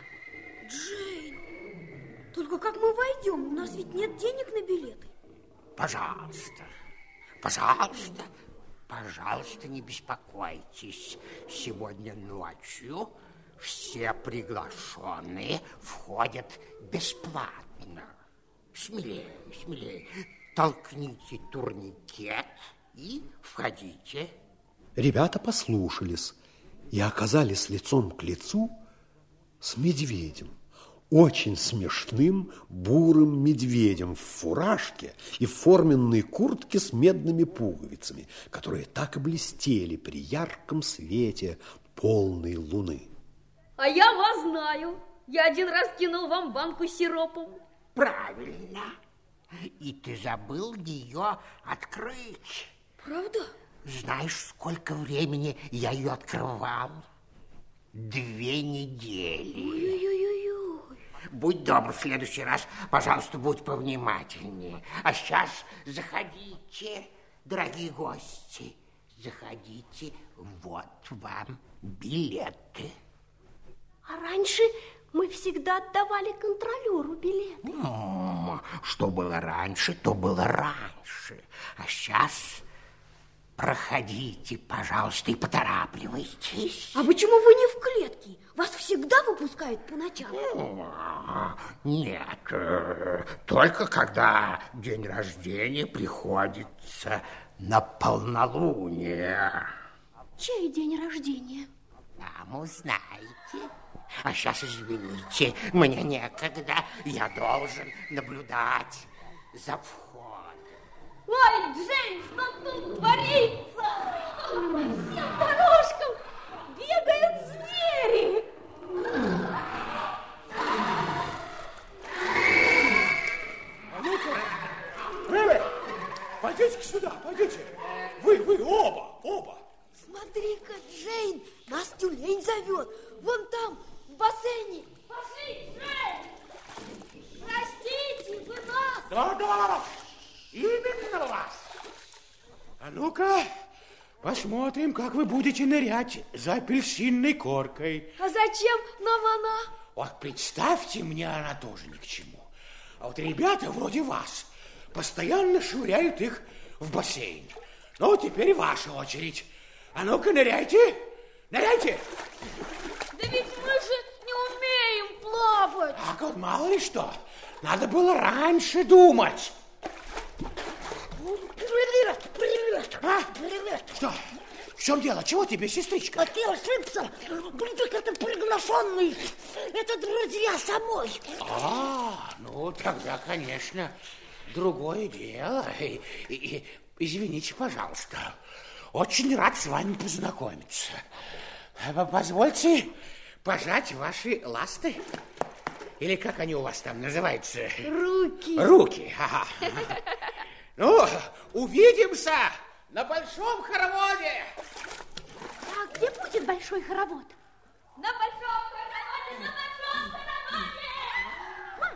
Джейн, только как мы войдем? У нас ведь нет денег на билеты. Пожалуйста, пожалуйста, пожалуйста, не беспокойтесь. Сегодня ночью Все приглашенные входят бесплатно. Смелее, смелее. Толкните турникет и входите. Ребята послушались и оказались лицом к лицу с медведем. Очень смешным бурым медведем в фуражке и в форменной куртке с медными пуговицами, которые так и блестели при ярком свете полной луны. А я вас знаю. Я один раз кинул вам банку с сиропом. Правильно. И ты забыл ее открыть. Правда? Знаешь, сколько времени я ее открывал? Две недели. Ой-ой-ой-ой. Будь добр, в следующий раз, пожалуйста, будь повнимательнее. А сейчас заходите, дорогие гости. Заходите, вот вам билеты. А раньше мы всегда отдавали контролеру билеты. Ну, что было раньше, то было раньше. А сейчас проходите, пожалуйста, и поторапливайтесь. А почему вы не в клетке? Вас всегда выпускают по ночам? Нет, только когда день рождения приходится на полнолуние. Чей день рождения? Там узнаете. А сейчас, извините, мне некогда. Я должен наблюдать за входом. Ой, Джейн, что тут творится? Всем дорожкам бегают звери. А ну-ка, Ребе, пойдите сюда, пойдите. Вы, вы оба, оба. Смотри-ка, Джейн, нас тюлень зовет. Вон там, в бассейне. Пошли, Джейн. Простите, вы нас. Да-да, именно вас. А ну-ка, посмотрим, как вы будете нырять за апельсинной коркой. А зачем нам она? Вот представьте, мне она тоже ни к чему. А вот ребята вроде вас постоянно швыряют их в бассейн. Ну, теперь ваша очередь. А ну-ка, ныряйте, ныряйте. Да ведь мы же не умеем плавать. Так вот, мало ли что. Надо было раньше думать. А? Что? В чем дело? Чего тебе, сестричка? А ты ошибся. Так это приглашенный. Это друзья самой. А, ну тогда, конечно, другое дело. И, и, и, извините, пожалуйста. Очень рад с вами познакомиться. Позвольте пожать ваши ласты. Или как они у вас там называются? Руки. Руки, ага. Ну, увидимся на большом хороводе. А где будет большой хоровод? На большом хороводе, на большом хороводе!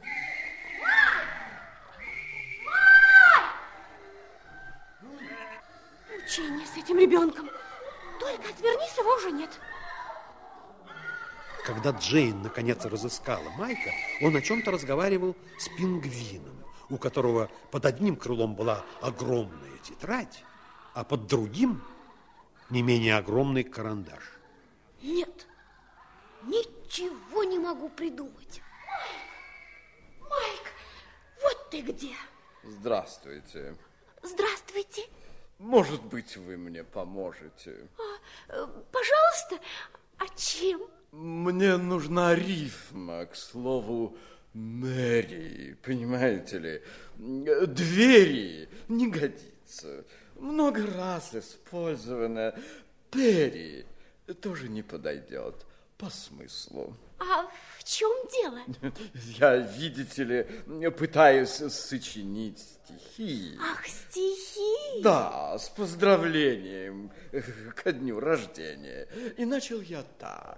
Мучение с этим ребенком. Только отвернись, его уже нет. Когда Джейн наконец разыскала Майка, он о чем-то разговаривал с пингвином, у которого под одним крылом была огромная тетрадь, а под другим не менее огромный карандаш. Нет, ничего не могу придумать. Майк, вот ты где. Здравствуйте. Здравствуйте. Может быть, вы мне поможете? А, пожалуйста, а чем? Мне нужна рифма, к слову, Мэри, понимаете ли? Двери не годится. Много раз использовано. Перри тоже не подойдет по смыслу. А в чем дело? Я, видите ли, пытаюсь сочинить стихи. Ах, стихи? Да, с поздравлением ко дню рождения. И начал я так.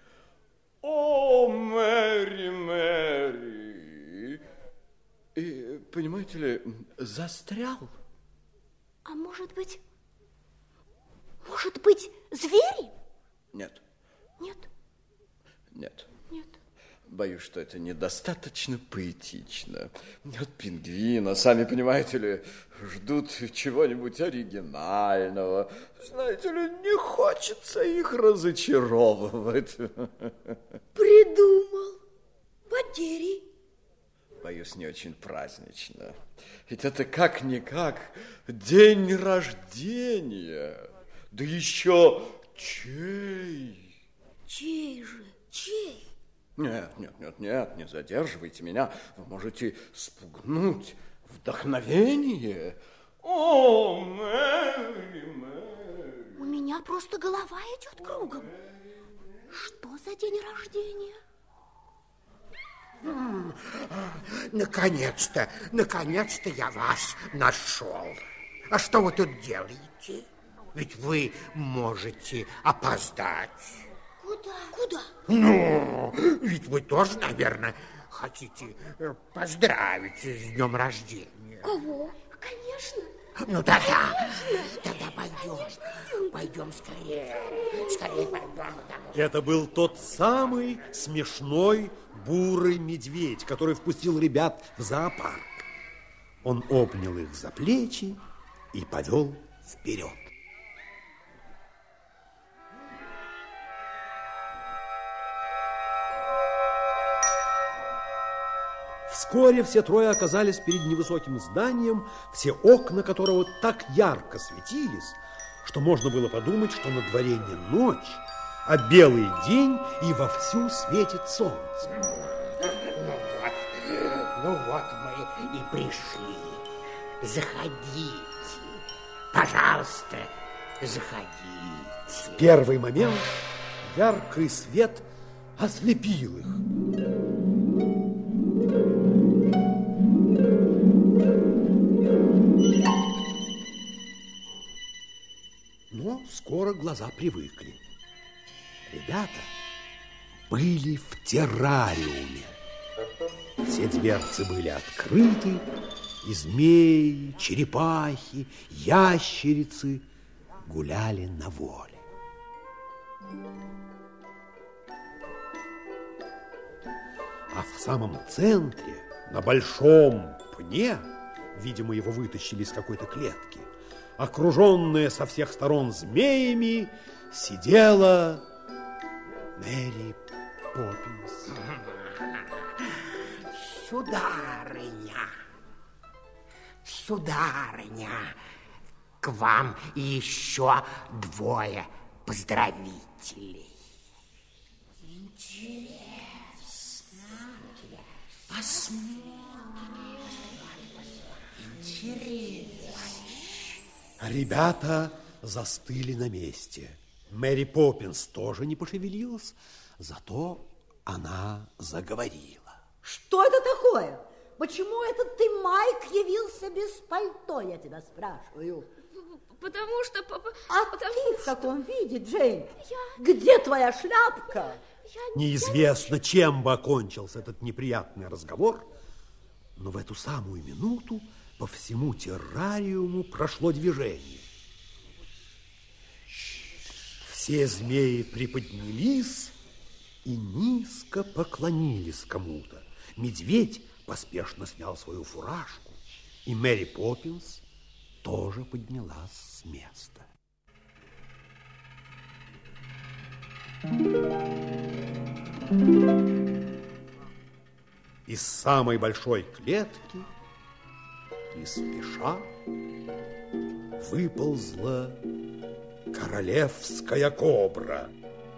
О, Мэри, Мэри. И, понимаете ли, застрял. А может быть, может быть, звери? Нет. Нет. Нет. Нет. Боюсь, что это недостаточно поэтично. От пингвина, сами понимаете ли, ждут чего-нибудь оригинального. Знаете ли, не хочется их разочаровывать. Придумал. Потери. Боюсь, не очень празднично. Ведь это как-никак день рождения. Да еще чей? Чей же? Чей? Нет, нет, нет, нет, не задерживайте меня. Вы можете спугнуть вдохновение. О, Мэри, Мэри. У меня просто голова идет кругом. Что за день рождения? Наконец-то, наконец-то я вас нашел. А что вы тут делаете? Ведь вы можете опоздать. Куда? Куда? Ну, ведь вы тоже, наверное, хотите поздравить с днем рождения. Кого? Конечно. Ну, тогда, тогда пойдем. Пойдем скорее. Скорее пойдем. Это был тот самый смешной бурый медведь, который впустил ребят в зоопарк. Он обнял их за плечи и повел вперед. Вскоре все трое оказались перед невысоким зданием, все окна которого так ярко светились, что можно было подумать, что на дворе не ночь, а белый день и вовсю светит солнце. Ну вот, ну вот мы и пришли. Заходите, пожалуйста, заходите. В первый момент яркий свет ослепил их. Но скоро глаза привыкли. Ребята были в террариуме. Все дверцы были открыты, и змеи, черепахи, ящерицы гуляли на воле. А в самом центре, на большом пне, видимо, его вытащили из какой-то клетки, окруженная со всех сторон змеями, сидела Мэри Поппинс. Сударыня, сударыня, к вам еще двое поздравителей. Интересно. Посмотрим. Интересно. Ребята застыли на месте. Мэри Поппинс тоже не пошевелилась, зато она заговорила. Что это такое? Почему этот ты, Майк, явился без пальто, я тебя спрашиваю? Потому что... А потому ты что... в каком виде, Джейн? Я... Где твоя шляпка? Я... Неизвестно, чем бы окончился этот неприятный разговор, но в эту самую минуту по всему террариуму прошло движение. Все змеи приподнялись и низко поклонились кому-то. Медведь поспешно снял свою фуражку, и Мэри Поппинс тоже поднялась с места. Из самой большой клетки не спеша выползла королевская кобра.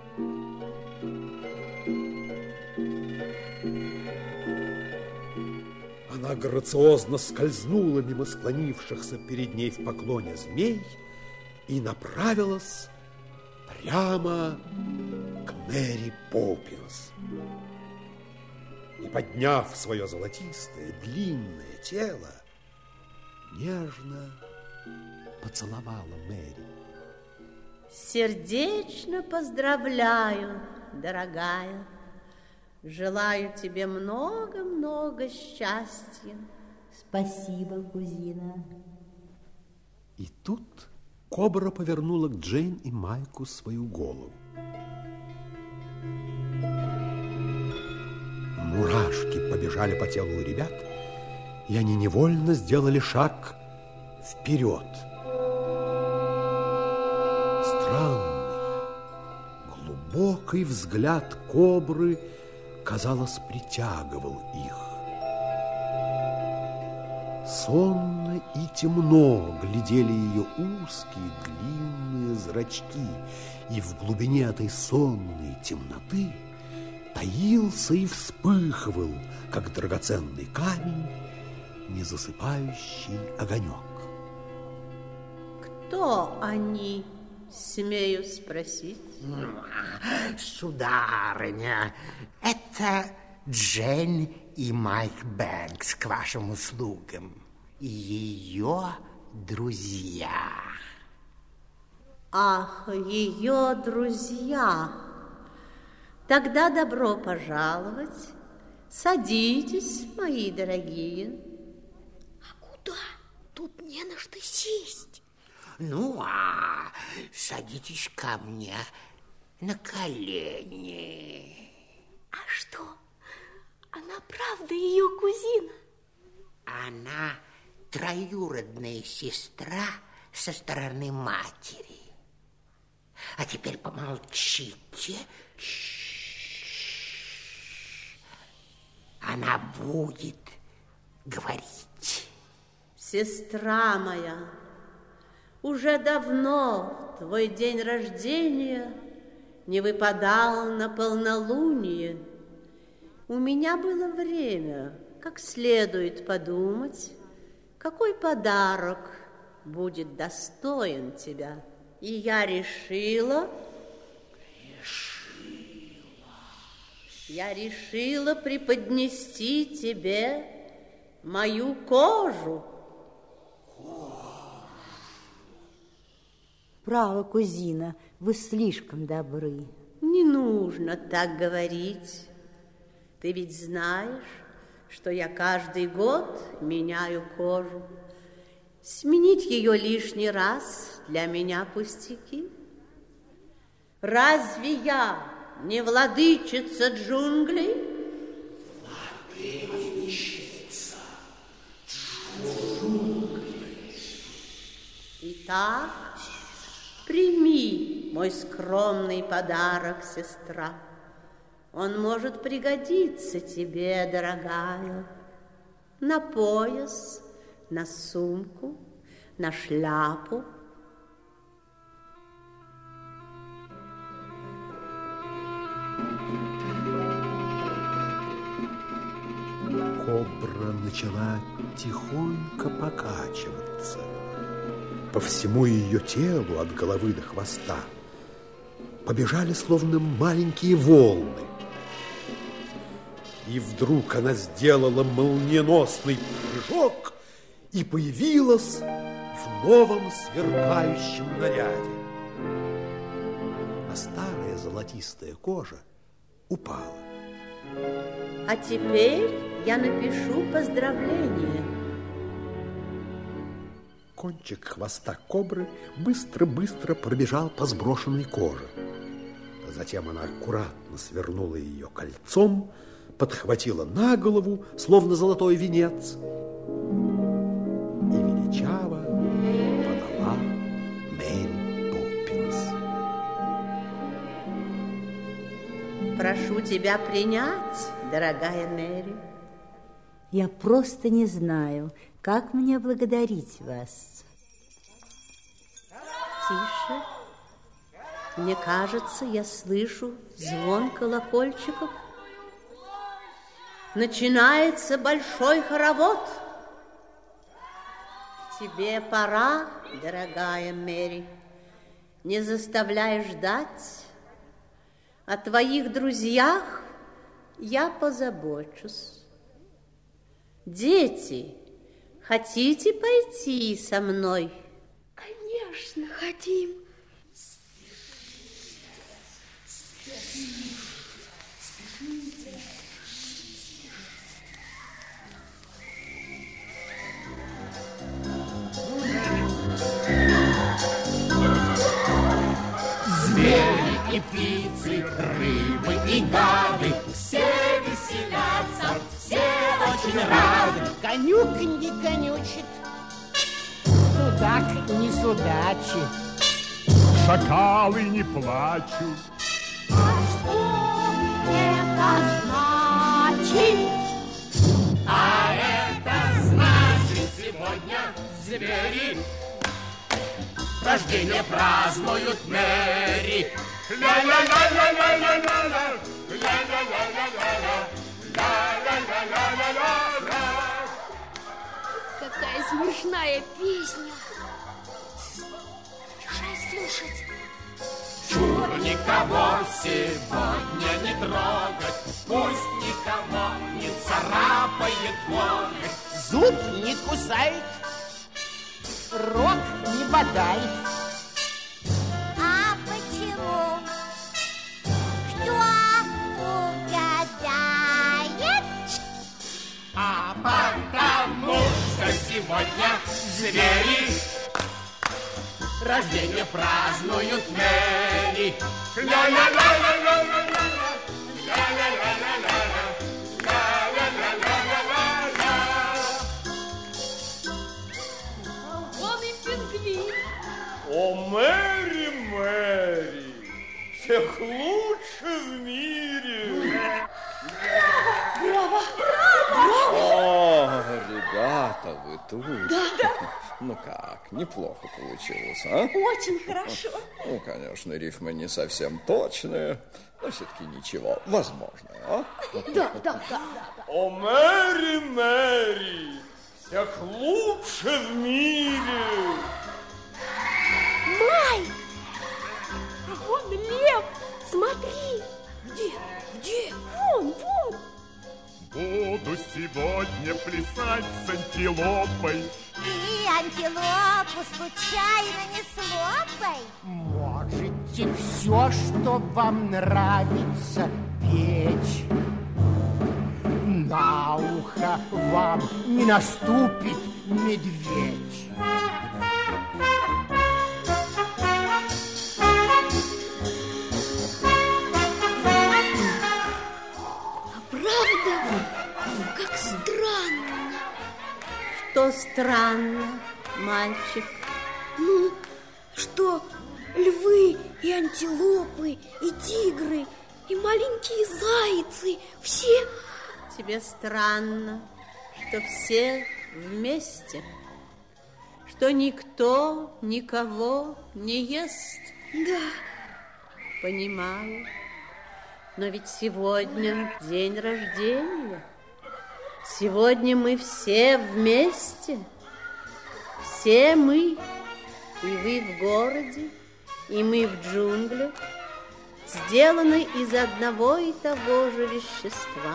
Она грациозно скользнула мимо склонившихся перед ней в поклоне змей и направилась прямо к Мэри Поппинс. И, подняв свое золотистое длинное тело, нежно поцеловала Мэри. Сердечно поздравляю, дорогая. Желаю тебе много-много счастья. Спасибо, кузина. И тут кобра повернула к Джейн и Майку свою голову. мурашки побежали по телу у ребят, и они невольно сделали шаг вперед. Странный, глубокий взгляд кобры, казалось, притягивал их. Сонно и темно глядели ее узкие длинные зрачки, и в глубине этой сонной темноты таился и вспыхивал, как драгоценный камень, незасыпающий огонек. Кто они, смею спросить? Сударыня, это Джейн и Майк Бэнкс к вашим услугам. И ее друзья. Ах, ее друзья. Тогда добро пожаловать. Садитесь, мои дорогие. А куда? Тут не на что сесть. Ну, а садитесь ко мне на колени. А что? Она правда ее кузина? Она троюродная сестра со стороны матери. А теперь помолчите. Она будет говорить. Сестра моя, уже давно твой день рождения не выпадал на полнолуние. У меня было время как следует подумать, какой подарок будет достоин тебя. И я решила... Решила. Я решила преподнести тебе мою кожу. Право, кузина, вы слишком добры. Не нужно так говорить. Ты ведь знаешь, что я каждый год меняю кожу. Сменить ее лишний раз для меня пустяки. Разве я не владычица джунглей? Владычица джунглей. Итак, прими мой скромный подарок, сестра. Он может пригодиться тебе, дорогая, на пояс, на сумку, на шляпу. Кобра начала тихонько покачиваться. По всему ее телу, от головы до хвоста, побежали словно маленькие волны. И вдруг она сделала молниеносный прыжок и появилась в новом сверкающем наряде. А старая золотистая кожа упала. А теперь я напишу поздравление. Кончик хвоста кобры быстро-быстро пробежал по сброшенной коже. Затем она аккуратно свернула ее кольцом, подхватила на голову, словно золотой венец, и величаво подала Мэри Поппинс. Прошу тебя принять, дорогая Мэри. Я просто не знаю, как мне благодарить вас. Тише. Мне кажется, я слышу звон колокольчиков. Начинается большой хоровод. Тебе пора, дорогая Мэри. Не заставляй ждать. О твоих друзьях я позабочусь. Дети, хотите пойти со мной? Конечно, хотим. Звери и птицы, рыбы и гады, все веселятся очень рад. Конюк не конючит, судак не судачит. Шакалы не плачут. А что это значит? А это значит, сегодня звери рождение празднуют Мэри. Ля-ля-ля-ля-ля-ля-ля-ля, ля-ля-ля-ля-ля-ля, ля-ля-ля-ля-ля-ля. Какая смешная песня. Мешай слушать. Чур никого сегодня не трогать, пусть никого не царапает ноготь. Зуб не кусает, рот не бодает. А почему? Кто угадает? А потому что сегодня звери рождение празднуют Мэри. Ля-ля-ля-ля-ля-ля-ля, ля-ля-ля-ля-ля-ля, ля-ля-ля-ля-ля-ля. Вон и пингвин. О, Мэри, Мэри, всех лучше в мире. Браво! О, ребята, вы тут. Да, да. Ну как, неплохо получилось, а? Очень хорошо. Ну, конечно, рифмы не совсем точные, но все-таки ничего, возможно, а? Да, да, да. О, Мэри, Мэри, всех лучше в мире. Май! А вон лев, смотри. Где, где? Вон, вон. Буду сегодня плясать с антилопой. И антилопу случайно не слопай. Можете все, что вам нравится, петь. На ухо вам не наступит медведь. Правда? Как странно. Что странно, мальчик? Ну, что львы и антилопы, и тигры, и маленькие зайцы, все... Тебе странно, что все вместе, что никто никого не ест. Да. Понимаю. Но ведь сегодня день рождения. Сегодня мы все вместе. Все мы. И вы в городе, и мы в джунглях, сделаны из одного и того же вещества.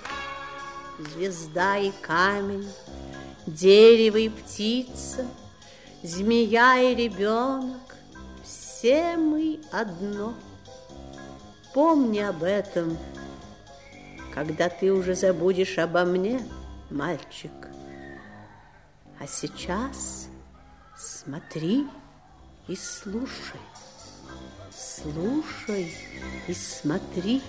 Звезда и камень, дерево и птица, змея и ребенок. Все мы одно. Помни об этом, когда ты уже забудешь обо мне, мальчик. А сейчас смотри и слушай. Слушай и смотри.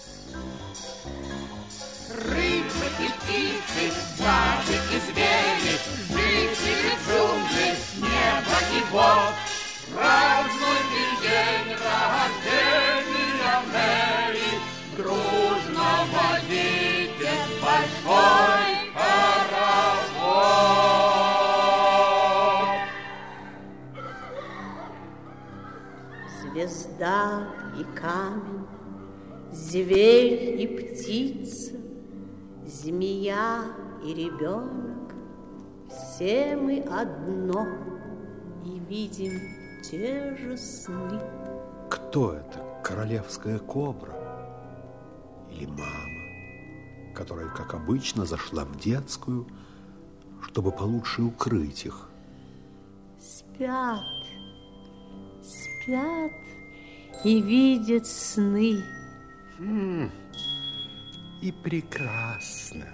Рыбы и птицы, жабы и звери, жители джунглей, неба и вод, празднуйте день рождения Мэри, дружно водите большой паровоз. Звезда и камень, зверь и птица, змея и ребенок, все мы одно и видим те же сны. Кто это? Королевская кобра? Или мама, которая, как обычно, зашла в детскую, чтобы получше укрыть их? Спят, спят и видят сны. Хм. И прекрасно,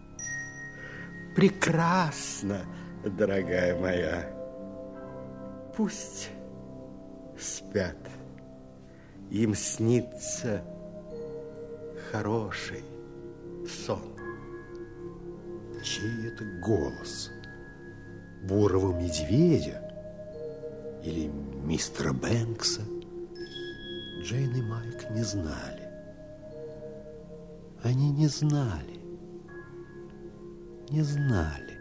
прекрасно, дорогая моя. Пусть спят, им снится хороший сон. чей это голос? Бурого медведя или мистера Бэнкса? Джейн и Майк не знали. Они не знали. Не знали.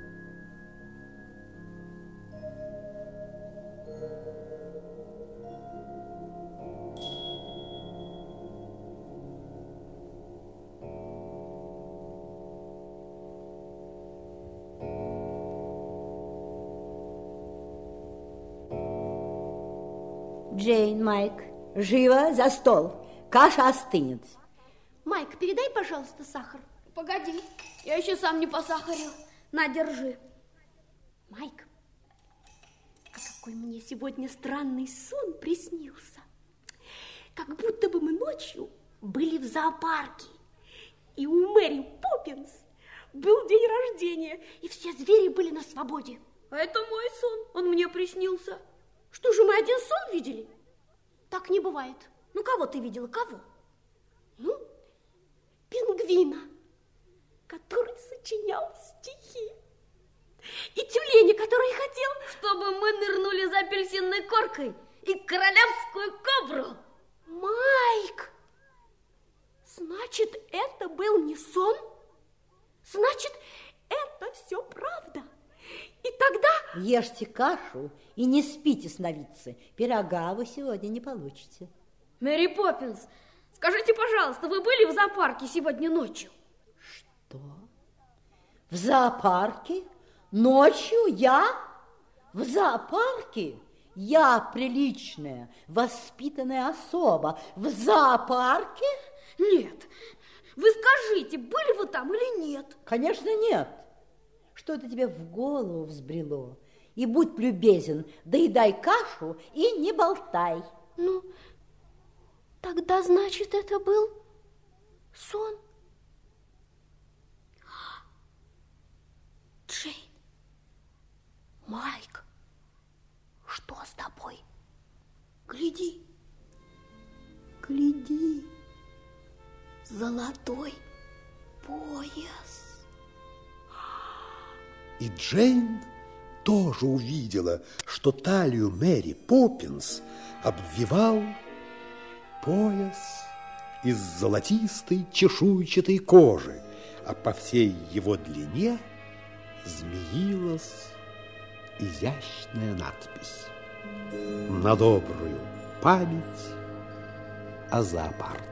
Джейн, Майк, живо за стол. Каша остынет. Майк, передай, пожалуйста, сахар. Погоди, я еще сам не посахарил. На, держи. Майк, какой мне сегодня странный сон приснился. Как будто бы мы ночью были в зоопарке. И у Мэри Поппинс был день рождения, и все звери были на свободе. А это мой сон, он мне приснился. Что же, мы один сон видели? Так не бывает. Ну, кого ты видела, кого? Ну, пингвина, который сочинял стихи. И тюленя, который хотел... Чтобы мы нырнули за апельсинной коркой и королевскую кобру. Майк, значит, это был не сон? Значит, это все правда. И тогда... Ешьте кашу и не спите, сновидцы. Пирога вы сегодня не получите. Мэри Поппинс, скажите, пожалуйста, вы были в зоопарке сегодня ночью? Что? В зоопарке? Ночью я? В зоопарке? Я приличная, воспитанная особа. В зоопарке? Нет. Вы скажите, были вы там или нет? Конечно, нет. Что это тебе в голову взбрело? И будь любезен, доедай кашу и не болтай. Ну, тогда, значит, это был сон. Джейн, Майк, что с тобой? Гляди, гляди, золотой пояс. И Джейн тоже увидела, что талию Мэри Поппинс обвивал пояс из золотистой чешуйчатой кожи, а по всей его длине змеилась изящная надпись: «На добрую память о зоопарке».